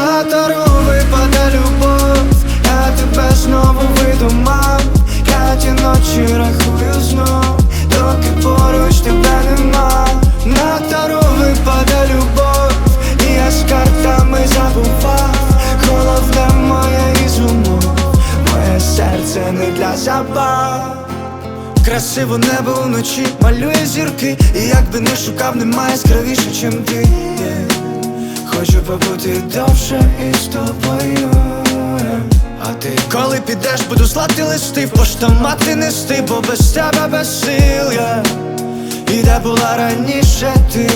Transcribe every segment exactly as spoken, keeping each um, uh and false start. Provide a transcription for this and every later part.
На тару випаде любов, я тебе знову видумав. Я ті ночі рахую знов, доки поруч тебе нема. На тару випаде любов, і я з картами забував. Головне моє із умов, моє серце не для забав. Красиво небо вночі малює зірки, і якби не шукав, немає яскравіше, чим ти, yeah. Хочу побути довше із тобою, yeah. А ти коли підеш, буду слати листи, в поштомати нести, бо без тебе без сил, yeah. І де була раніше ти,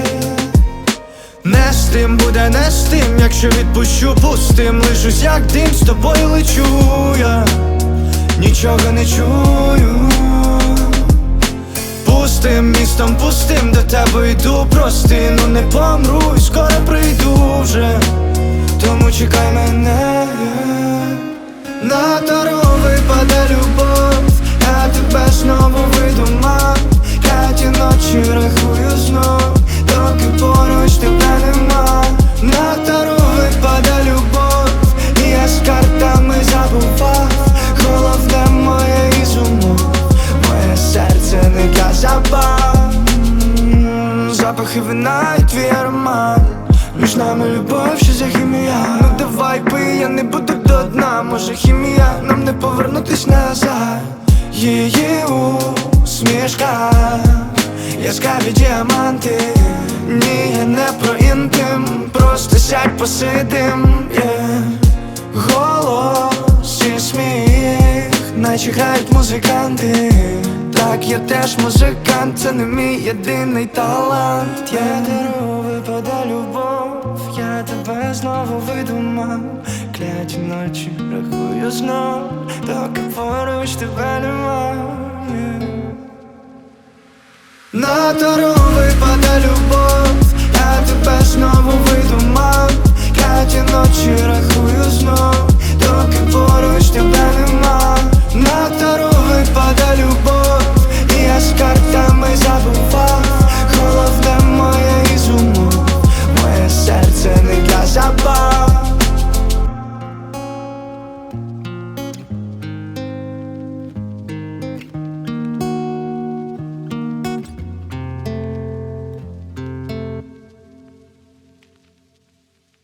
не з тим буде, не з тим, якщо відпущу пустим. Лишусь як дим, з тобою лечу я, нічого не чую. Пустим містом, пустим, до тебе йду прости. Ну не помру і скоро прийду вже, тому чекай мене. На тару випаде любов, я тебе знову видумав. Я ті ночі рахую знов, доки поруч тебе нема. На тару випаде любов, і я з картами забував. Головне моє із умов, моє серце не для забав. Запахи вина і твій аромат, між нами любов, що за хімія. Ну давай пий, я не буду до дна. Може хімія, нам не повернутись назад. Її усмішка, яскраві діаманти. Ні, я не про інтим, просто сядь посидим, yeah. Голос і сміх, наче грають музиканти. Так, я теж музикант, це не мій єдиний талант, yeah. На тару випаде любов, я тебе знову видумав. Кляті ночі рахую знов, доки поруч тебе нема, yeah. На тару випаде любов, я тебе знову видумав. Я ті ночі рахую знов,